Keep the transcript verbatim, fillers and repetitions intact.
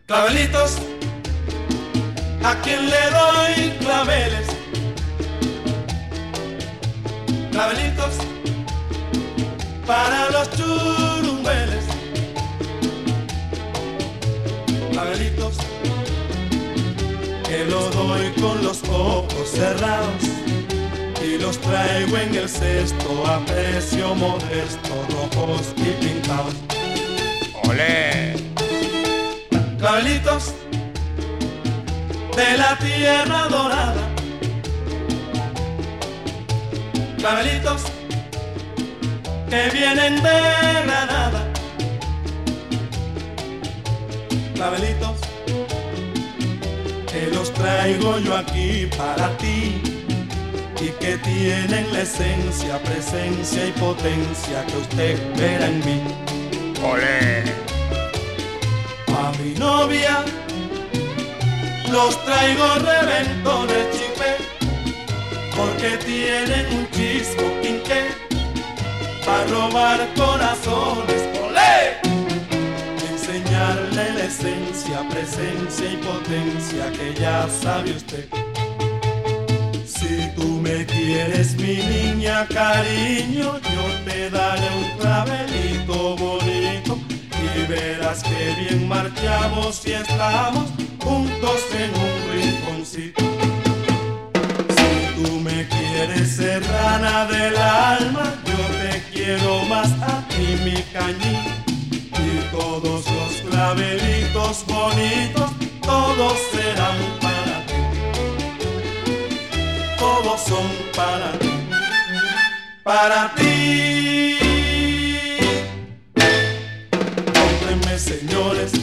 Clavelitos, ¿a quién le doy claveles? Clavelitos, para los churumbeles. Clavelitos, que lo doy con los ojos cerrados y los traigo en el cesto a precio modesto, rojos y pintados. ¡Olé! Clavelitos de la tierra dorada, clavelitos que vienen de Granada, clavelitos que los traigo yo aquí para ti y que tienen la esencia, presencia y potencia que usted verá en mí. ¡Olé! A mi novia los traigo reventones chipé, porque tienen un chismo quinqué para robar corazones. ¡Olé! Enseñarle la esencia, presencia y potencia que ya sabe usted. Si tú me quieres, mi niña, cariño, yo te daré un clavelito bonito y verás que bien marchamos y estamos juntos en un rinconcito. Si tú me quieres, serrana del alma, yo te quiero más a ti, mi cañín. Y todos los clavelitos bonitos, todos serán para ti. Todos son para ti, para ti. Cómprenme, señores,